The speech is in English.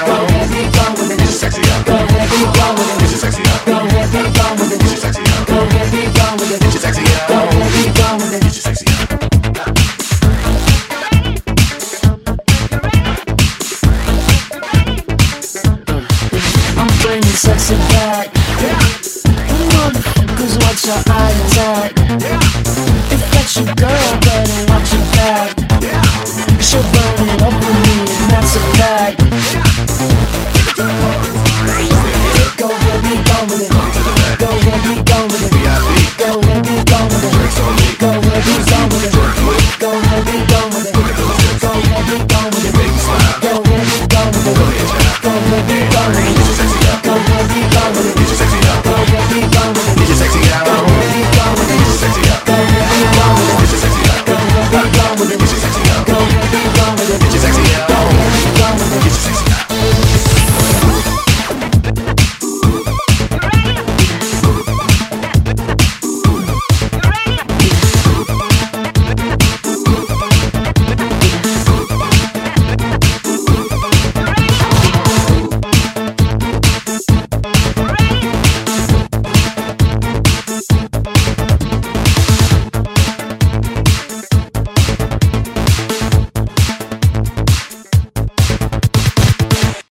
Go ahead, be gone with it. Get your sexy out. Go ahead, be gone with it. Get your sexy out. Go ahead, be gone with it. Get your sexy out. Go ahead, be gone with it. Get your sexy out. Go ahead, be gone with it. Get your sexy out. I'm bringing sexy back. Motherfuckers, watch your eye attack. If that's your girl, better watch your back. She'll burn it up with me, and that's a fact.